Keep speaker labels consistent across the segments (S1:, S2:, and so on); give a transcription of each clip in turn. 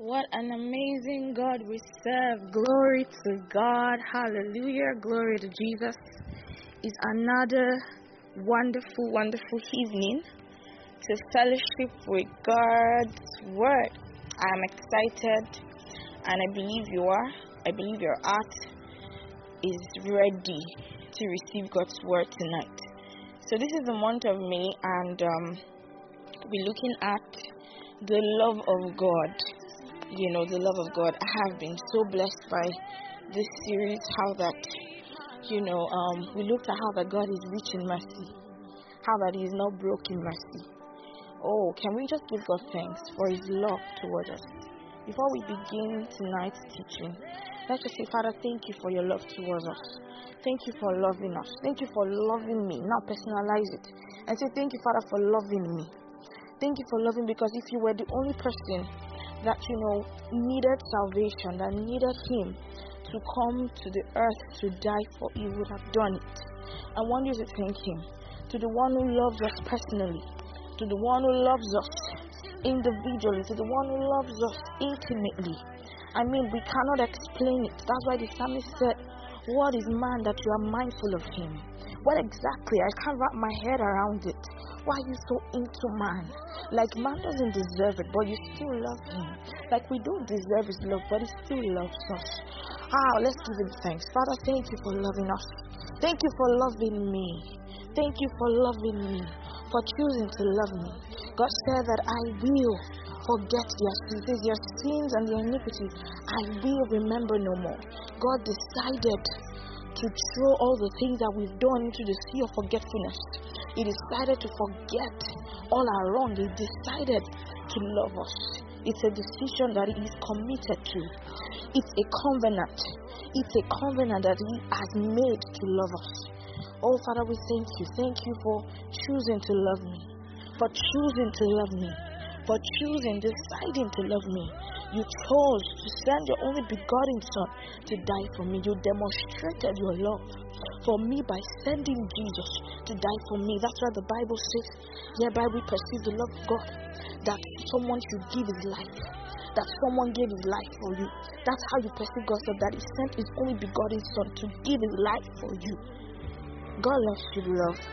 S1: What an amazing God we serve. Glory to God. Hallelujah. Glory to Jesus. It's another wonderful, wonderful evening to fellowship with God's Word. I am excited and I believe you are. I believe your heart is ready to receive God's Word tonight. So this is the month of May and we're looking at the love of God. You know, the love of God. I have been so blessed by this series, how that, we looked at how that God is rich in mercy, how that He is not broke in mercy. Oh, can we just give God thanks for His love towards us? Before we begin tonight's teaching, let's just say, Father, thank you for your love towards us. Thank you for loving us. Thank you for loving me. Now personalize it and say, thank you, Father, for loving me. Thank you for loving, because if you were the only person that needed salvation, that needed Him to come to the earth to die for, you would have done it. I want you to thank Him, to the one who loves us personally, to the one who loves us individually, to the one who loves us intimately. I mean, we cannot explain it. That's why the psalmist said, what is man that you are mindful of him? What exactly? I can't wrap my head around it. Why are you so into man? Like, man doesn't deserve it, but you still love him. Like, we don't deserve his love, but he still loves us. Let's give him thanks. Father, thank you for loving us. Thank you for loving me. Thank you for loving me, for choosing to love me. God said that I will forget their sins. Their sins and their iniquities I will remember no more. God decided to throw all the things that we've done into the sea of forgetfulness. He decided to forget all our wrong. He decided to love us. It's a decision that He is committed to. It's a covenant. It's a covenant that He has made to love us. Oh, Father, we thank you. Thank you for choosing to love me, for choosing to love me, for choosing, deciding to love me. You chose to send your only begotten Son to die for me. You demonstrated your love for me by sending Jesus to die for me. That's why the Bible says, hereby we perceive the love of God, that someone should give his life, that someone gave his life for you. That's how you perceive God's love, that He sent His only begotten Son to give His life for you. God loves to be loved.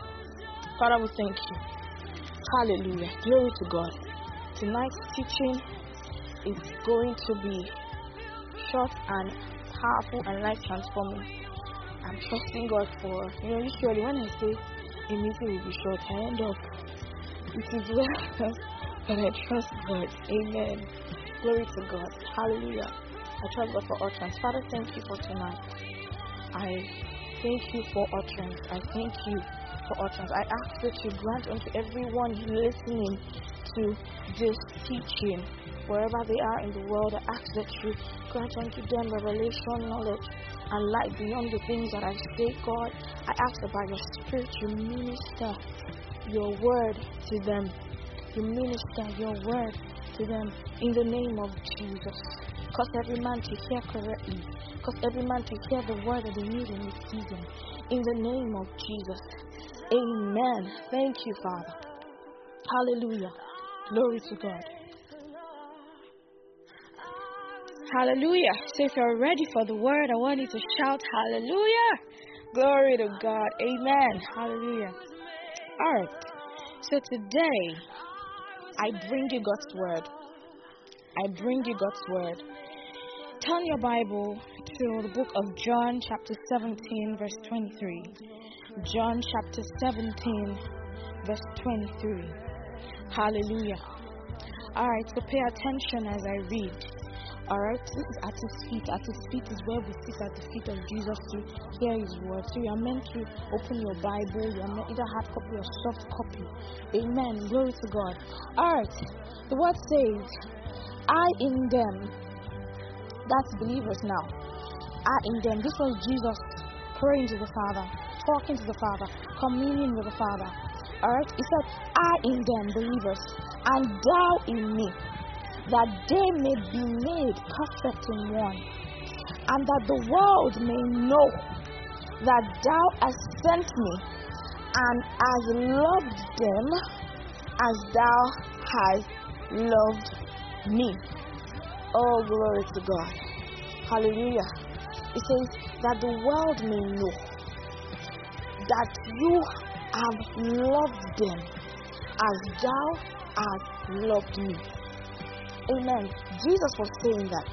S1: Father, we thank you. Hallelujah. Glory to God. Tonight's teaching is going to be short and powerful and life transforming. I'm trusting God for, usually when I say a meeting will be short, I end up, it is well, but I trust God. Amen. Glory to God. Hallelujah. I trust God for utterance. Father, thank you for tonight. I thank you for utterance. I thank you for utterance. I ask that you grant unto everyone listening to this teaching, wherever they are in the world, I ask that you grant unto them revelation, knowledge, and light beyond the things that I say, God. I ask that by your Spirit you minister your word to them. You minister your word to them in the name of Jesus. Cause every man to hear correctly. Cause every man to hear the word that they need in this season. In the name of Jesus. Amen. Thank you, Father. Hallelujah. Glory to God. Hallelujah. So if you're ready for the word, I want you to shout hallelujah. Glory to God. Amen. Hallelujah. Alright. So today, I bring you God's word. I bring you God's word. Turn your Bible to the book of John chapter 17 verse 23. John chapter 17 verse 23. Hallelujah. Alright, so pay attention as I read. Alright, this is at His feet. At His feet is where we sit at the feet of Jesus to hear His word. So you are meant to open your Bible. You are meant either hard copy or soft copy. Amen. Glory to God. Alright, the word says, I in them. That's believers now. I in them. This was Jesus praying to the Father, talking to the Father, communing with the Father. Alright, He said, I in them, believers, and thou in me, that they may be made perfect in one, and that the world may know that thou hast sent me, and hast loved them as thou hast loved me. Oh, glory to God. Hallelujah. It says that the world may know that you have loved them as thou hast loved me. Amen. Jesus was saying that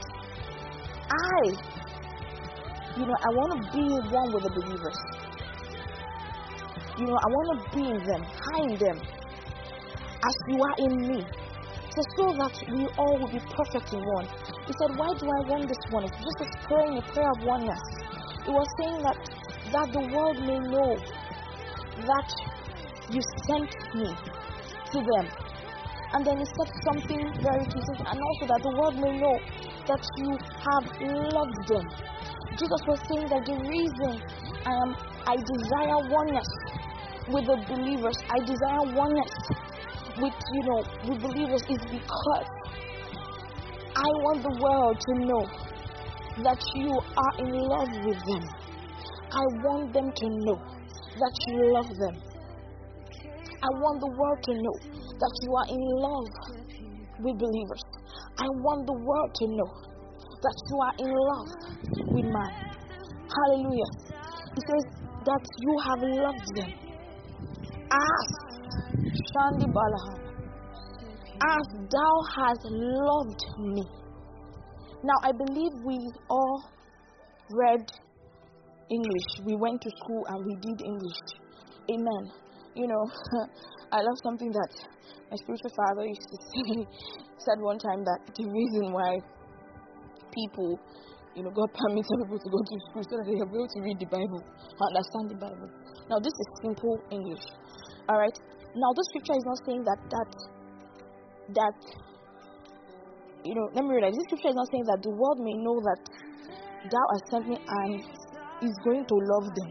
S1: I want to be one with the believers. I want to be in them, high in them, as you are in me. So that we all will be perfect in one. He said, why do I want this one? It's just praying a prayer of oneness. It was saying that the world may know that you sent me to them. And then he said something very key, and also that the world may know that you have loved them. Jesus was saying that the reason I desire oneness with the believers, I desire oneness with believers is because I want the world to know that you are in love with them. I want them to know that you love them. I want the world to know that you are in love with believers. I want the world to know that you are in love with man. Hallelujah. It says that you have loved them as Shandi Balaha, as thou hast loved me. Now I believe we all read English. We went to school and we did English. Amen. I love something that my spiritual father used to say. Said one time that the reason why people, God permits people to go to school so that they are able to read the Bible, understand the Bible. Now this is simple English. All right. Now this scripture is not saying that let me read it. This scripture is not saying that the world may know that thou hast sent me and is going to love them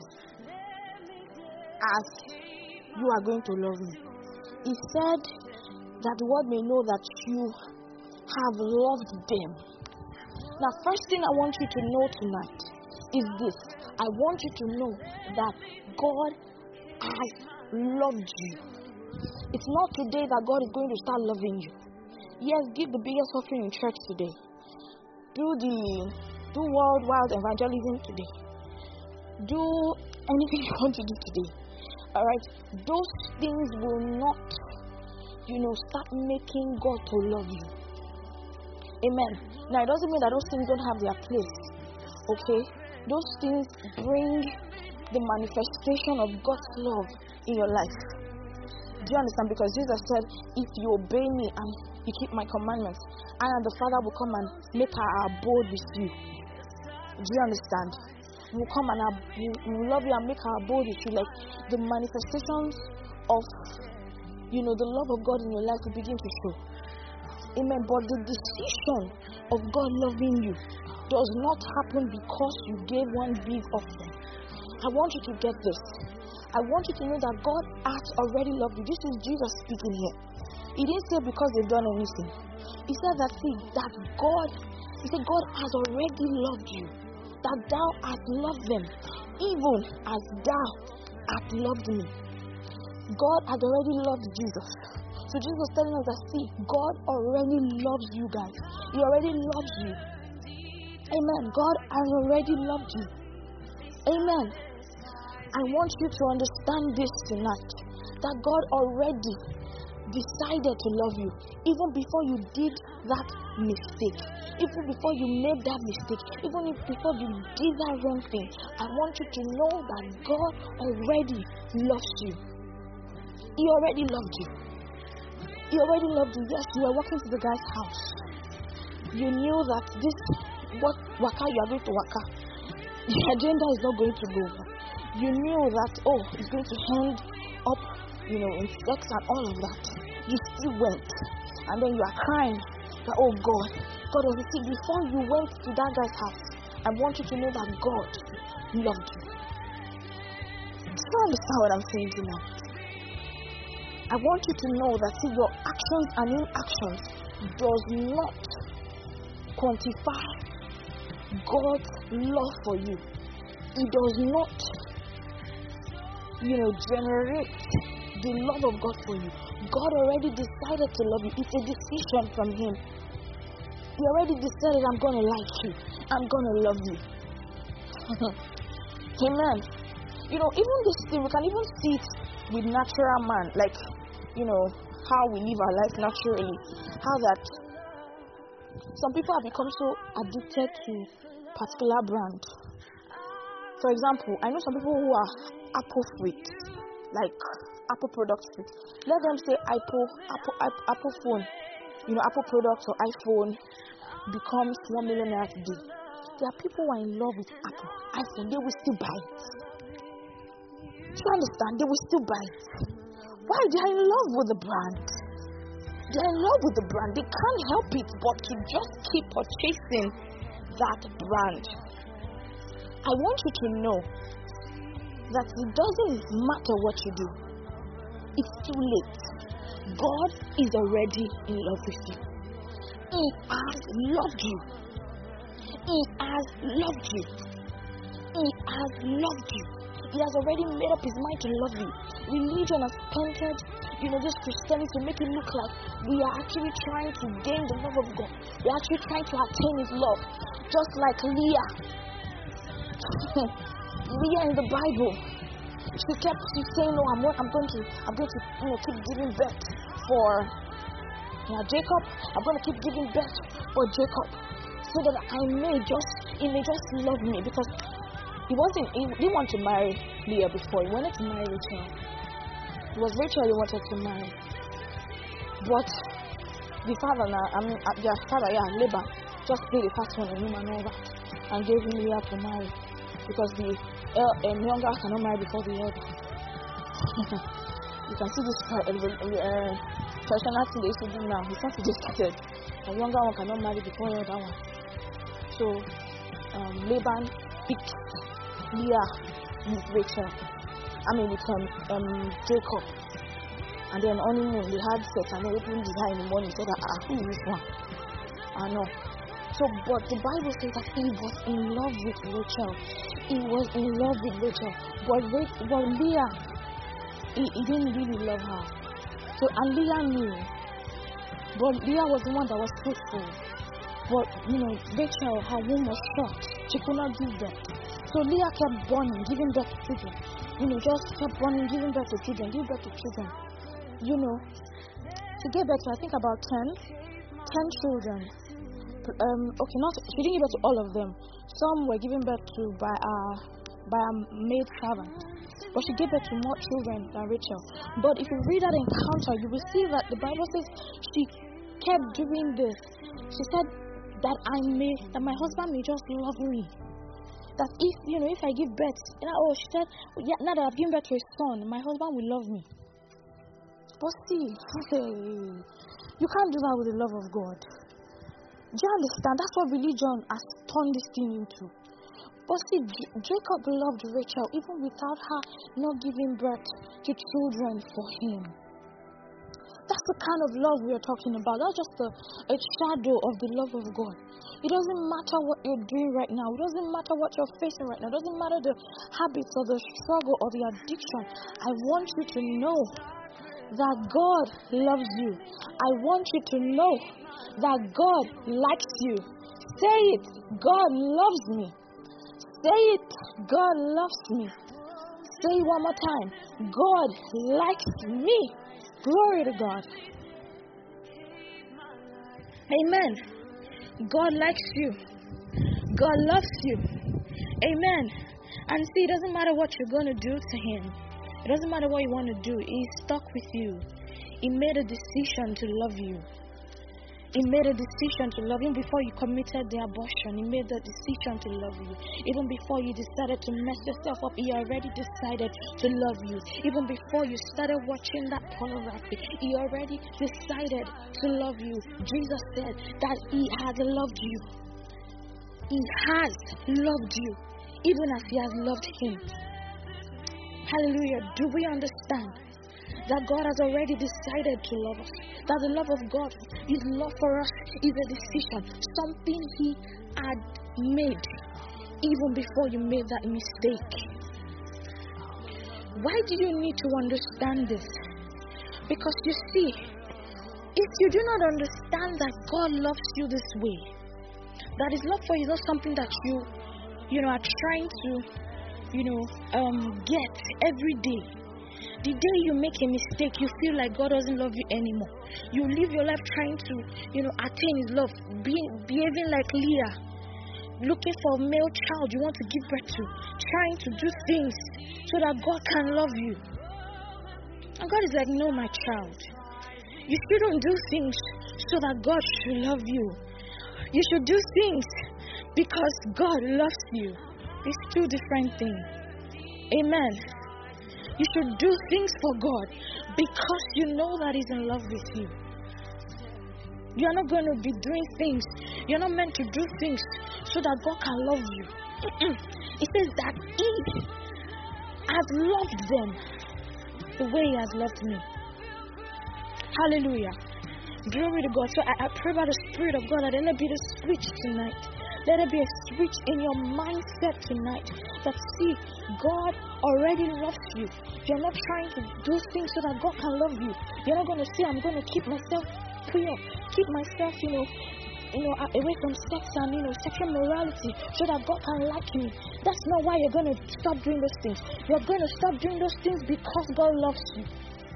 S1: as you are going to love me. He said that the world may know that you have loved them. Now, first thing I want you to know tonight is this. I want you to know that God has loved you. It's not today that God is going to start loving you. Yes, give the biggest offering in church today. Do worldwide evangelism today. Do anything you want to do today. Alright? Those things will not, start making God to love you. Amen. Now, it doesn't mean that those things don't have their place. Okay? Those things bring the manifestation of God's love in your life. Do you understand? Because Jesus said, if you obey me and you keep my commandments, I and the Father will come and make our abode with you. Do you understand? We'll come and we'll love you and make our abode with you. Like the manifestations of, the love of God in your life will begin to show. Amen. But the decision of God loving you does not happen because you gave one big offering. I want you to get this. I want you to know that God has already loved you. This is Jesus speaking here. He didn't say because they've done anything. He said that God has already loved you. That thou hast loved them, even as thou hast loved me. God has already loved Jesus. So Jesus was telling us that God already loves you guys. He already loves you. Amen. God has already loved you. Amen. I want you to understand this tonight. That God already decided to love you. Even before you did that mistake. Even before you made that mistake. Even before you did that wrong thing. I want you to know that God already loves you. He already loved you. He already loved you. Yes, you were walking to the guy's house. You knew that waka you are going to waka. The agenda is not going to go. You knew that, it's going to end up, in sex and all of that. You still went. And then you are crying that, oh God was saying, before you went to that guy's house, I want you to know that God loved you. Do you understand what I'm saying tonight? I want you to know that your actions and inactions does not quantify God's love for you. It does not, generate the love of God for you. God already decided to love you. It's a decision from Him. You already decided, I'm going to like you. I'm going to love you. Amen. Even this thing, we can even see it with natural man. Like, how we live our life naturally. How that some people have become so addicted to particular brand. For example, I know some people who are Apple freaks, like Apple products freaks. Let them say Apple phone, Apple products or iPhone becomes 1 million naira today. There are people who are in love with iPhone. They will still buy it. Do you understand? They will still buy it. Why? They are in love with the brand. They are in love with the brand. They can't help it but to just keep purchasing that brand. I want you to know that it doesn't matter what you do. It's too late. God is already in love with you. He has loved you. He has loved you. He has loved you. He has already made up his mind to love you. Religion has painted, this Christianity to make it look like we are actually trying to gain the love of God. We are actually trying to attain his love. Just like Leah. Leah in the Bible. She kept saying, "No, I'm going to keep giving birth for Jacob. I'm going to keep giving birth for Jacob, so that he may just love me." Because he didn't want to marry Leah before. He wanted to marry Rachel. It was Rachel he wanted to marry. But the father, Laban, just played the first one on him and all that, and gave him Leah to marry. Because the younger cannot marry before the elder. You can see this traditional thing they used to do now. It's not just started. The younger one cannot marry before the elder one. So Laban picked Leah with Rachel. With Jacob. And then honeymoon, they had sex, and they opened his eye in the morning. Said, who is this one? I know. So, but the Bible says that he was in love with Rachel. He was in love with Rachel. But Leah, he didn't really love her. So, and Leah knew. But Leah was the one that was fruitful. But, Rachel, her womb was short. She could not give birth. So Leah kept born, giving birth to children. Just kept born, giving birth to children, giving birth to children. She gave birth to, I think, about 10 children. She didn't give birth to all of them. Some were given birth to by a maid servant. But she gave birth to more children than Rachel. But if you read that encounter, you will see that the Bible says she kept doing this. She said that my husband may just love me. That if I give birth, she said, now that I've given birth to a son, my husband will love me. But see, you can't do that with the love of God. Do you understand? That's what religion has turned this thing into. But see, Jacob loved Rachel even without her not giving birth to children for him. That's the kind of love we are talking about. That's just a shadow of the love of God. It doesn't matter what you're doing right now. It doesn't matter what you're facing right now. It doesn't matter the habits or the struggle or the addiction. I want you to know that God loves you. I want you to know that God likes you. Say it. God loves me. Say it. God loves me. Say it one more time. God likes me. Glory to God. Amen. God likes you. God loves you. Amen. And see, it doesn't matter what you're going to do to him. It doesn't matter what you want to do. He's stuck with you. He made a decision to love you. He made a decision to love you. Even before you committed the abortion, he made the decision to love you. Even before you decided to mess yourself up, he already decided to love you. Even before you started watching that pornography, he already decided to love you. Jesus said that he has loved you. He has loved you, even as he has loved him. Hallelujah. Do we understand that God has already decided to love us? That the love of God, his love for us, is a decision, something he had made even before you made that mistake. Why do you need to understand this? Because you see, If you do not understand that God loves you this way, that His love for you is not something that you are trying to, get every day. The day you make a mistake, you feel like God doesn't love you anymore. You live your life trying to, attain His love, behaving like Leah, looking for a male child you want to give birth to, trying to do things so that God can love you. And God is like, no, my child. You shouldn't do things so that God should love you. You should do things because God loves you. It's two different things. Amen. You should do things for God because you know that He's in love with you. You're not going to be doing things. You're not meant to do things so that God can love you. It says that He has loved them the way He has loved me. Hallelujah. Glory to God. So I pray by the Spirit of God that let there be a switch tonight. Let there be a switch in your mindset tonight. That see, God already loves you. You're not trying to do things so that God can love you. You're not going to say, I'm going to keep myself pure, keep myself, away from sex and sexual morality, so that God can like me. That's not why you're going to stop doing those things. You're going to stop doing those things because God loves you.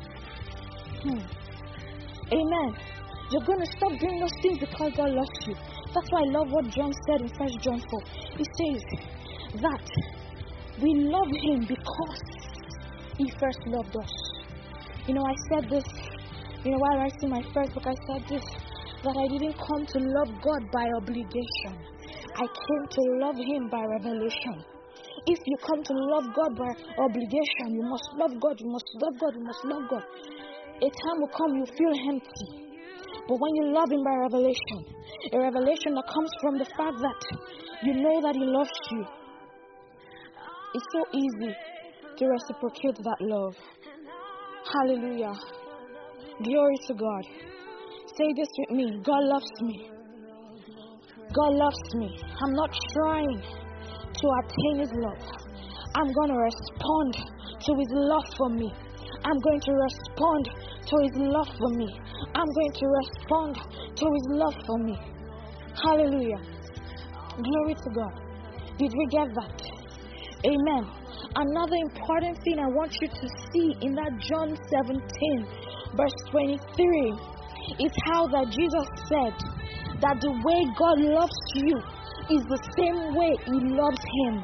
S1: Amen. You're going to stop doing those things because God loves you. That's why I love what John said in 1 John 4. He says that we love Him because He first loved us. I said this, while writing my first book, I said this, that I didn't come to love God by obligation. I came to love Him by revelation. If you come to love God by obligation, you must love God, you must love God, you must love God. A time will come you feel empty. But when you love Him by revelation, a revelation that comes from the fact that you know that He loves you, it's so easy to reciprocate that love. Hallelujah. Glory to God. Say this with me. God loves me. God loves me. I'm not trying to attain His love. I'm going to respond to His love for me. I'm going to respond to His love for me. I'm going to respond to His love for me. Hallelujah. Glory to God. Did we get that? Amen. Another important thing I want you to see in that John 17, verse 23, is how that Jesus said that the way God loves you is the same way He loves Him.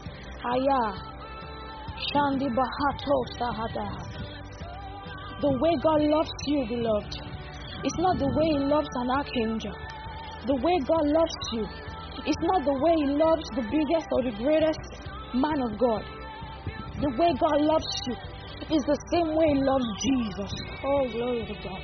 S1: Shandi Bahato Sahada. The way God loves you, beloved, it's not the way He loves an archangel. The way God loves you, it's not the way He loves the biggest or the greatest man of God. The way God loves you is the same way He loves Jesus. Oh, glory to God.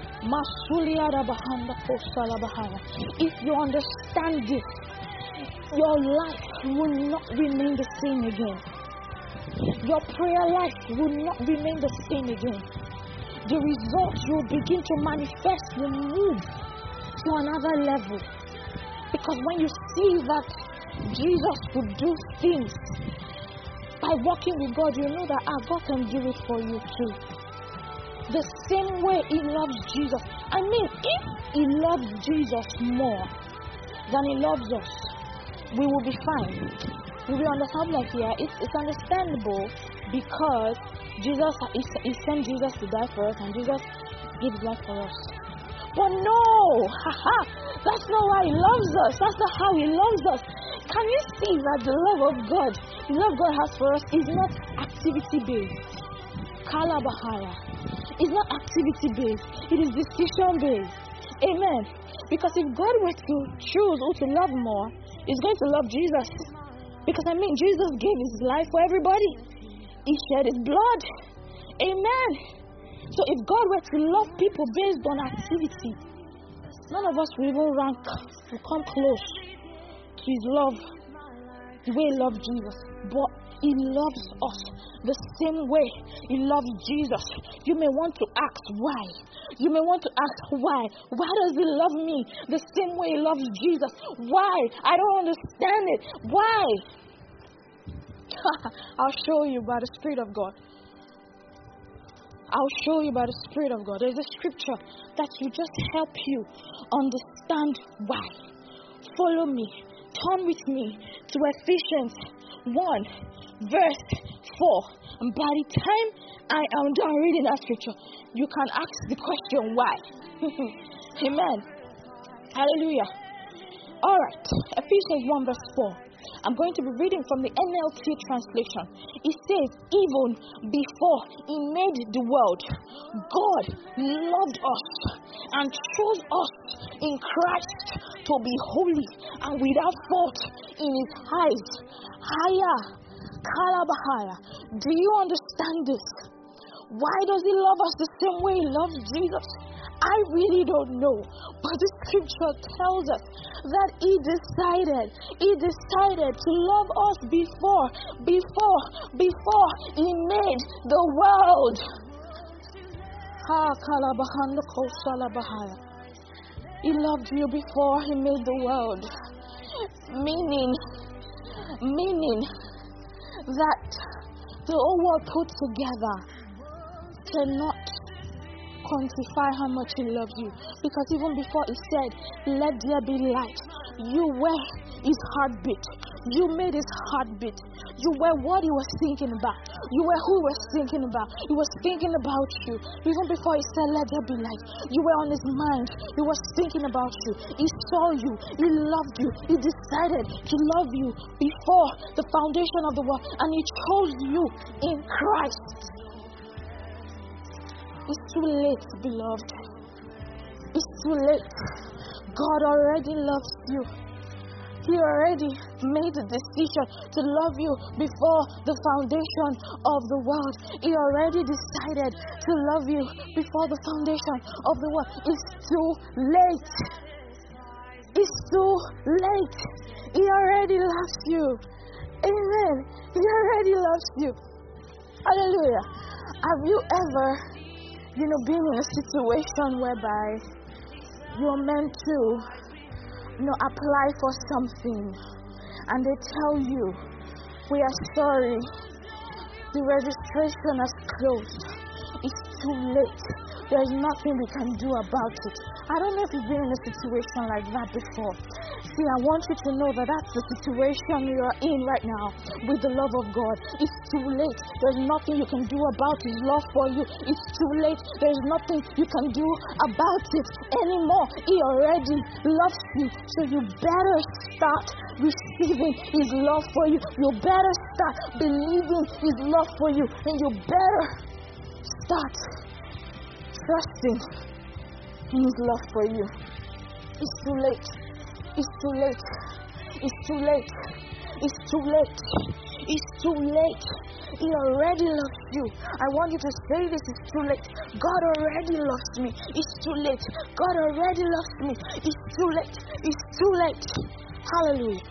S1: If you understand this, your life will not remain the same again. Your prayer life will not remain the same again. The results you will begin to manifest will move to another level. Because when you see that Jesus would do things by walking with God, you know that God can do it for you too. The same way He loves Jesus. I mean, if He loves Jesus more than He loves us, we will be fine. We will understand that it's understandable because Jesus, He sent Jesus to die for us and Jesus gave His life for us. But no, that's not why He loves us. That's not how He loves us. Can you see that the love of God, the love God has for us is not activity-based? Kalabahaya. It's not activity-based. It is decision-based. Amen. Because if God were to choose who to love more, He's going to love Jesus. Because Jesus gave His life for everybody. He shed His blood. Amen. So if God were to love people based on activity, none of us will even rank to come close to His love, the way He loved Jesus. But He loves us the same way He loves Jesus. You may want to ask why. You may want to ask why. Why does He love me the same way He loves Jesus? Why? I don't understand it. Why? I'll show you by the Spirit of God. I'll show you by the Spirit of God. There's a scripture that will just help you understand why. Follow me. Turn with me to Ephesians 1 verse 4. And by the time I am done reading that scripture, you can ask the question why. Amen. Hallelujah. Alright. Ephesians 1 verse 4. I'm going to be reading from the NLT translation. It says, even before He made the world, God loved us and chose us in Christ to be holy and without fault in His eyes. Haya, Kalabahaya. Do you understand this? Why does He love us the same way He loves Jesus? I really don't know, but the scripture tells us that He decided to love us before He made the world. He loved you before He made the world, meaning that the whole world put together cannot quantify how much He loves you, because even before He said, let there be light, you were His heartbeat. You made His heartbeat. You were what He was thinking about. You were who He was thinking about. He was thinking about you. Even before He said, let there be light, you were on His mind. He was thinking about you. He saw you. He loved you. He decided to love you before the foundation of the world, and He chose you in Christ. It's too late, beloved. It's too late. God already loves you. He already made the decision to love you before the foundation of the world. He already decided to love you before the foundation of the world. It's too late. It's too late. He already loves you. Amen. He already loves you. Hallelujah. Have you ever been in a situation whereby you're meant to, apply for something, and they tell you, we are sorry, the registration has closed. It's too late. There's nothing we can do about it. I don't know if you've been in a situation like that before. See, I want you to know that that's the situation you are in right now with the love of God. It's too late. There's nothing you can do about His love for you. It's too late. There's nothing you can do about it anymore. He already loves you. So you better start receiving His love for you. You better start believing His love for you. And you better start trusting in His love for you. It's too late. It's too late. It's too late. It's too late. It's too late. He already loves you. I want you to say this. It's too late. God already loves me. It's too late. God already loves me. It's too late. It's too late. Hallelujah.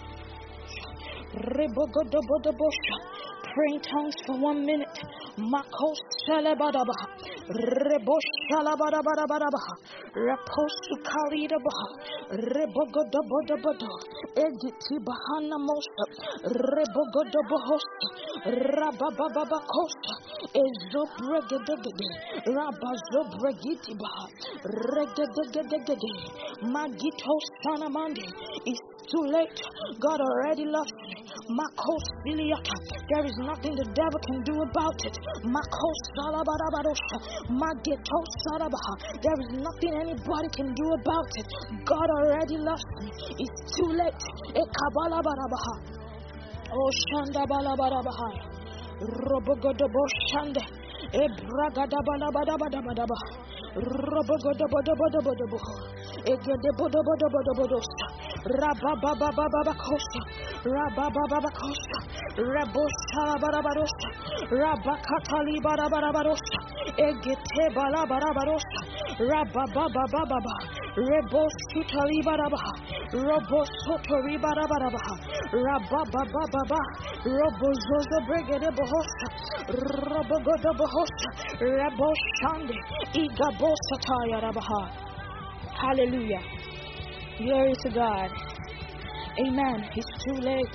S1: Pray in tongues for 1 minute. Makos Salabadabaha, Reboshalabadabadabaha, Raposukalidabaha, Rebogodabodabado, Editi Bahana Mosa, Rebogodabahosta, Rabababacosta, Ezobregedegede, Rabazobregitibaha, Regedegedegede, Magito Sanamande. It's too late. God already loves me. Makos Biliaka. There is nothing the devil can do about it. Makos Salabadabadosha. Mageto Salabaha. There is nothing anybody can do about it. God already loves me. It's too late. Ekabalabarabaha. Oh Shanda Balabarabaha. Robogodobo Shanda. Ebragadabalabalabadabadaba. Robogodobodobodobodabo. Egedebodobodobodobodosha. Rabababababacosta. Rababababacosta. Reboshalabarabarosta. Rabakatalibarabarabarosta. Egetebalabarabararosta. Rabababababa. Rebosutalibaraba. Robosotoribarabaraba. Rababababa. Robozozobregedebohosta. Robogodobohosta. Reboshande. Igabosataya rabaha. Hallelujah. Glory to God. Amen. It's too late.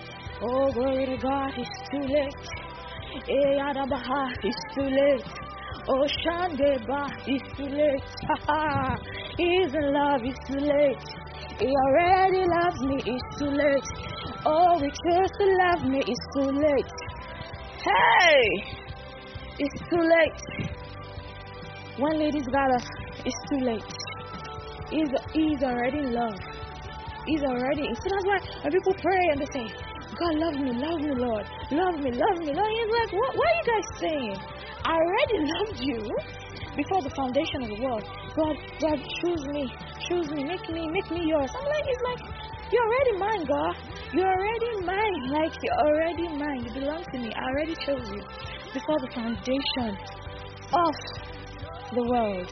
S1: Oh, glory to God. It's too late. It's too late. Oh, Shandeba, it's too late. He's in love, it's too late. He already loves me, it's too late. Oh, we choose to love me, it's too late. Hey, it's too late. When ladies got us, it's too late. He's already in love. He's already. So that's why when people pray and they say, God, love me, Lord. Love me, Lord. He's like, what are you guys saying? I already loved you before the foundation of the world. God, choose me, make me yours. I'm like, it's like, you're already mine, God. You're already mine. Like, you're already mine. You belong to me. I already chose you before the foundation of the world.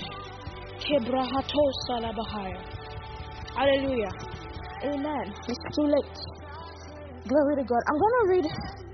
S1: Hallelujah. Amen. It's too late. Glory to God. I'm going to read,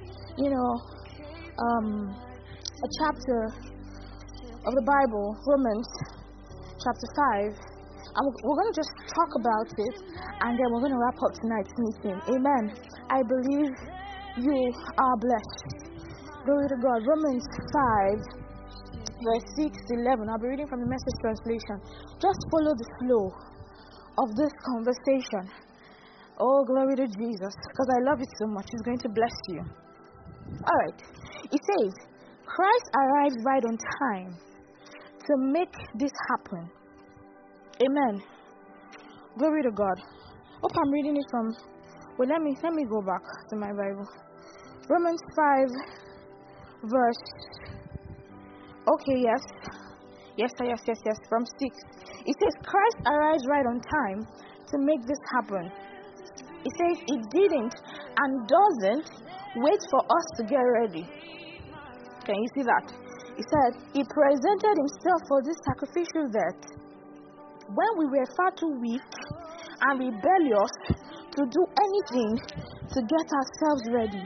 S1: a chapter of the Bible, Romans chapter 5. We're going to just talk about it, and then we're going to wrap up tonight's meeting. Amen. I believe you are blessed. Glory to God. Romans 5, verse 6 to 11. I'll be reading from the Message translation. Just follow the flow of this conversation. Oh, glory to Jesus, because I love it so much. It's going to bless you. All right. It says, Christ arrived right on time to make this happen. Amen. Glory to God. Hope I'm reading it from. Well, let me go back to my Bible. Romans 5, verse. Okay, yes. From 6. It says, Christ arrives right on time to make this happen. It says it didn't and doesn't wait for us to get ready. Can you see that? It said he presented himself for this sacrificial death when we were far too weak and rebellious to do anything to get ourselves ready.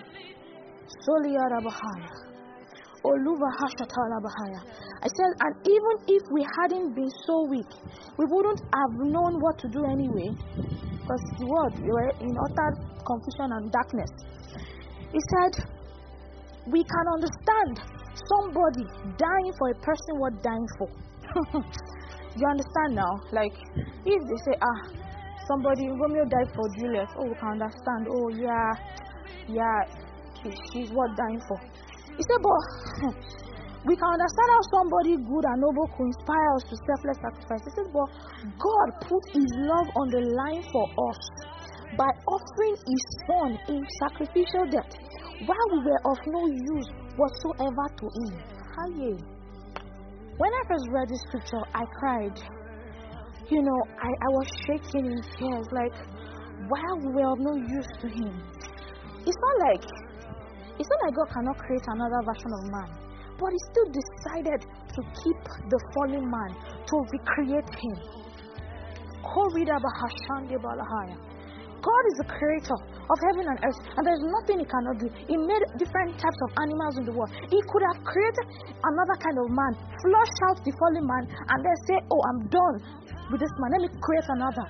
S1: I said, and even if we hadn't been so weak, we wouldn't have known what to do anyway, because the world, we were in utter confusion and darkness. He said, we can understand somebody dying for a person worth dying for. You understand now? Like, if they say, Romeo died for Juliet, we can understand. She's worth dying for. He said, but we can understand how somebody good and noble could inspire us to selfless sacrifice. He says, but God put his love on the line for us by offering his son in sacrificial death while we were of no use whatsoever to him. When I first read this scripture, I cried. I was shaking in tears, like, while we were of no use to him. It's not like God cannot create another version of man, but he still decided to keep the fallen man, to recreate him. God is the creator of heaven and earth, and there's nothing he cannot do. He made different types of animals in the world. He could have created another kind of man, flush out the fallen man, and then say, I'm done with this man, let me create another.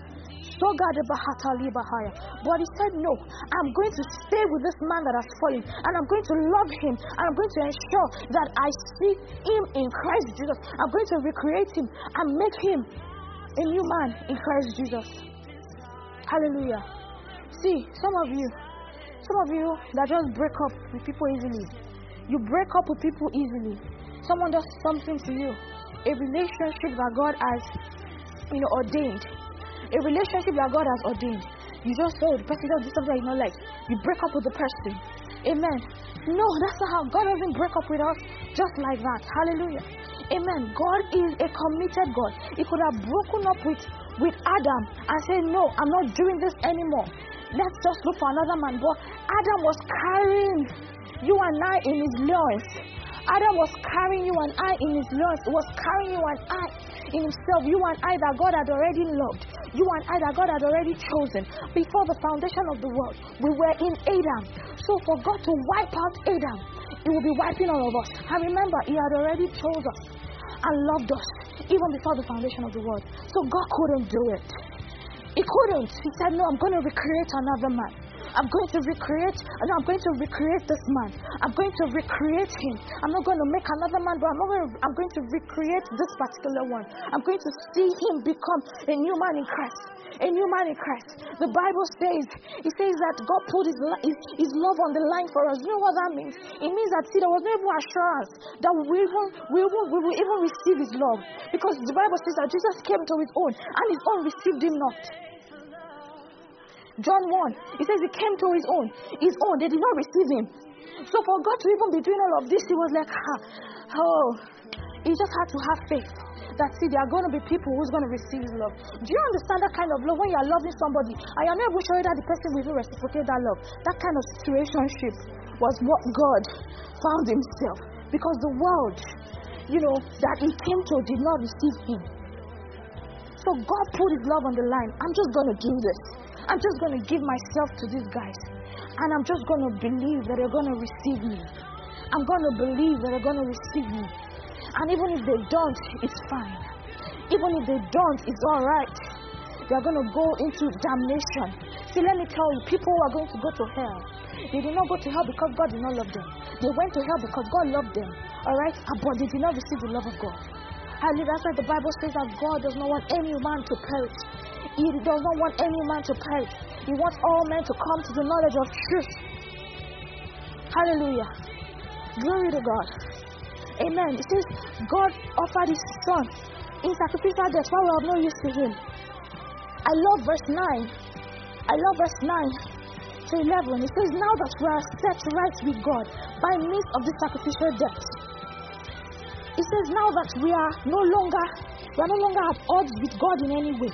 S1: But he said, no, I'm going to stay with this man that has fallen, and I'm going to love him, and I'm going to ensure that I see him in Christ Jesus. I'm going to recreate him and make him a new man in Christ Jesus. Hallelujah. See, some of you that just break up with people easily. You break up with people easily. Someone does something to you, a relationship that God has ordained. A relationship that God has ordained. You just the person does something that you don't like. You break up with the person. Amen. No, that's not how. God doesn't break up with us just like that. Hallelujah. Amen. God is a committed God. He could have broken up with Adam and said, no, I'm not doing this anymore. Let's just look for another man. But Adam was carrying you and I in his loins. Adam was carrying you and I in his loins. He was carrying you and I in himself. You and I that God had already loved. You and I that God had already chosen. Before the foundation of the world, we were in Adam. So for God to wipe out Adam, he will be wiping all of us. And remember, he had already chose us and loved us even before the foundation of the world. So God couldn't do it. He couldn't. He said, no, I'm going to recreate another man. I'm going to recreate, and I'm going to recreate this man. I'm going to recreate him. I'm not going to make another man, but I'm going to recreate this particular one. I'm going to see him become a new man in Christ. A new man in Christ. The Bible says, it says that God put his love on the line for us. You know what that means? It means that, see, there was no even assurance that we will even receive his love. Because the Bible says that Jesus came to his own, and his own received him not. John 1, it says he came to his own, they did not receive him. So for God to even be doing all of this, he was like, he just had to have faith that, see, there are going to be people who's going to receive his love. Do you understand that kind of love when you are loving somebody and you're not even sure that the person will even reciprocate that love? That kind of situationship was what God found himself, because the world, that he came to did not receive him. So God put his love on the line. I'm just going to do this. I'm just going to give myself to these guys. And I'm just going to believe that they're going to receive me. I'm going to believe that they're going to receive me. And even if they don't, it's fine. Even if they don't, it's all right. They're going to go into damnation. See, let me tell you, people who are going to go to hell, they did not go to hell because God did not love them. They went to hell because God loved them. All right? But they did not receive the love of God. That's why the Bible says that God does not want any man to perish. He does not want any man to perish. He wants all men to come to the knowledge of truth. Hallelujah. Glory to God. Amen. It says God offered his son in sacrificial death while we have no use to him. I love verse 9. I love verse 9 to 11. It says, now that we are set right with God by means of the sacrificial death. It says now that we are no longer at odds with God in any way.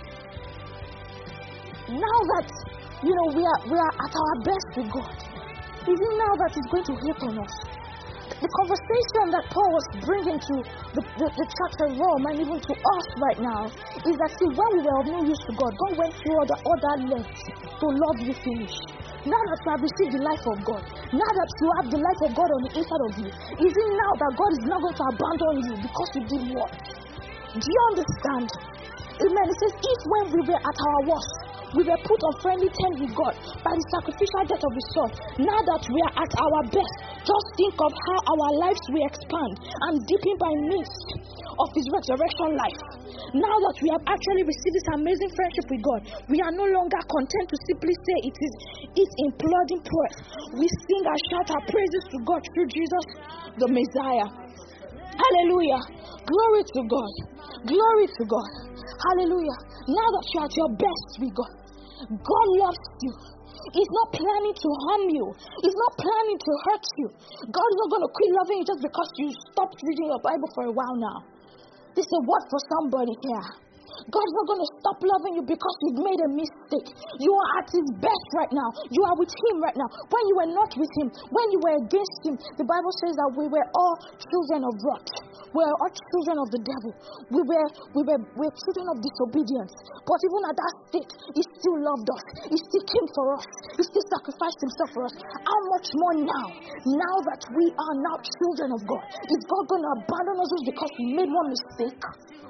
S1: Now that we are at our best with God, is it now that He's going to hate on us? The conversation that Paul was bringing to the church of Rome and even to us right now is that, see, when we were of no use to God, God went through all that length to love you finish. Now that you have received the life of God, now that you have the life of God on the inside of you, is it now that God is not going to abandon you because you did what? Do you understand? Amen. It says, if when we were at our worst, we were put on friendly terms with God by the sacrificial death of His Son, now that we are at our best, just think of how our lives will expand and deepen by means of His resurrection life. Now that we have actually received this amazing friendship with God, we are no longer content to simply say it's imploding prayer. We sing and shout our praises to God through Jesus, the Messiah. Hallelujah. Glory to God. Glory to God. Hallelujah. Now that you're at your best with God, God loves you. He's not planning to harm you. He's not planning to hurt you. God is not going to quit loving you just because you stopped reading your Bible for a while now. This is a word for somebody here. God's not going to stop loving you because you've made a mistake. You are at His best right now. You are with Him right now. When you were not with Him, when you were against Him, the Bible says that we were all children of wrath. We were all children of the devil. We were children of disobedience. But even at that state, He still loved us. He still came for us. He still sacrificed Himself for us. How much more now? Now that we are now children of God, is God going to abandon us just because we made one mistake?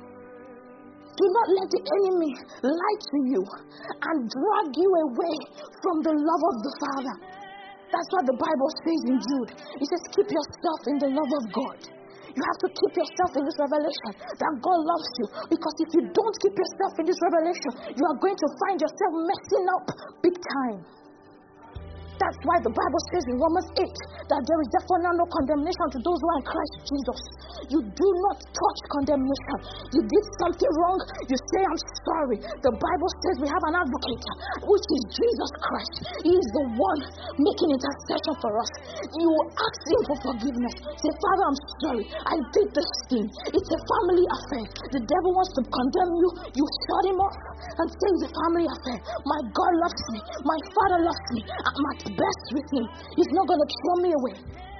S1: Do not let the enemy lie to you and drag you away from the love of the Father. That's what the Bible says in Jude. It says, keep yourself in the love of God. You have to keep yourself in this revelation that God loves you. Because if you don't keep yourself in this revelation, you are going to find yourself messing up big time. That's why the Bible says in Romans 8 that there is therefore now no condemnation to those who are in Christ Jesus. You do not touch condemnation. You did something wrong, you say, I'm sorry. The Bible says we have an advocate, which is Jesus Christ. He is the one making intercession for us. You ask Him for forgiveness. Say, Father, I'm sorry. I did this thing. It's a family affair. The devil wants to condemn you. You shut him off and say it's a family affair. My God loves me. My Father loves me. I'm at best with Him. He's not going to throw me away.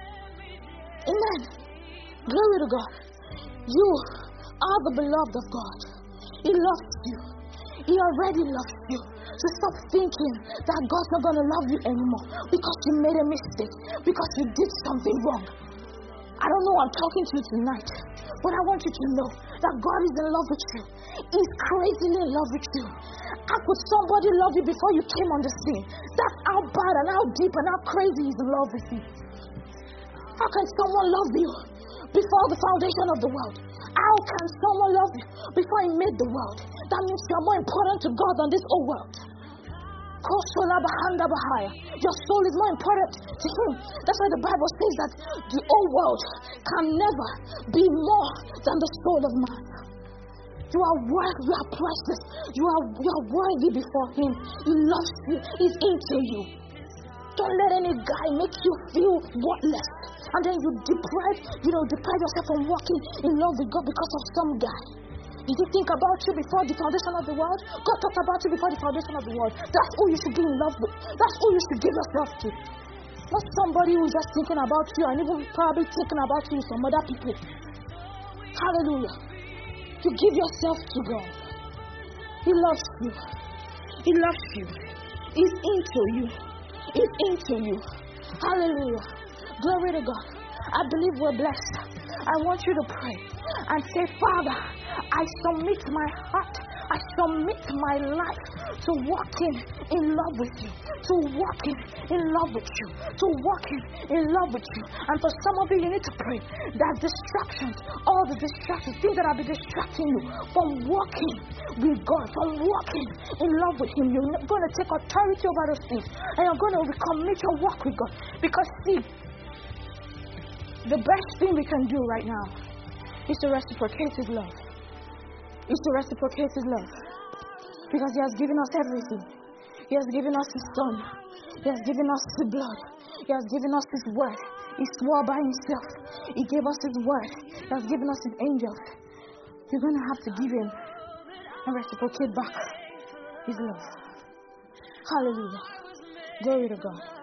S1: Amen. Glory to God. You are the beloved of God. He loves you. He already loves you. So stop thinking that God's not going to love you anymore because you made a mistake, because you did something wrong. I don't know who I'm talking to tonight, but I want you to know that God is in love with you. He's crazily in love with you. How could somebody love you before you came on the scene? That's how
S2: how bad and how deep and how crazy His love is. How can someone love you before the foundation of the world? How can someone love you before He made the world? That means you are more important to God than this old world. Your soul is more important to Him. That's why the Bible says that the old world can never be more than the soul of man. You are worth, you are precious, you are worthy before Him. He loves you, He's into you. Don't let any guy make you feel worthless, and then you deprive yourself from walking in love with God because of some guy. Did He think about you before the foundation of the world? God thought about you before the foundation of the world. That's who you should be in love with. That's who you should give yourself to. Not somebody who's just thinking about you and even probably thinking about you with some other people. Hallelujah. You give yourself to God. He loves you. He loves you. He's into you. He's into you. Hallelujah. Glory to God. I believe we're blessed. I want you to pray and say, Father, I submit my heart, I submit my life to walking in love with you, to walking in love with you, to walking in love with you. And for some of you need to pray that distractions, all the distractions, things that have been distracting you from walking with God, from walking in love with Him, you're going to take authority over those things and you're going to recommit your walk with God. Because see, the best thing we can do right now is to reciprocate His love. Is to reciprocate His love. Because He has given us everything. He has given us His Son. He has given us His blood. He has given us His word. He swore by Himself. He gave us His word. He has given us His angels. You're going to have to give Him and reciprocate back His love. Hallelujah. Glory to God.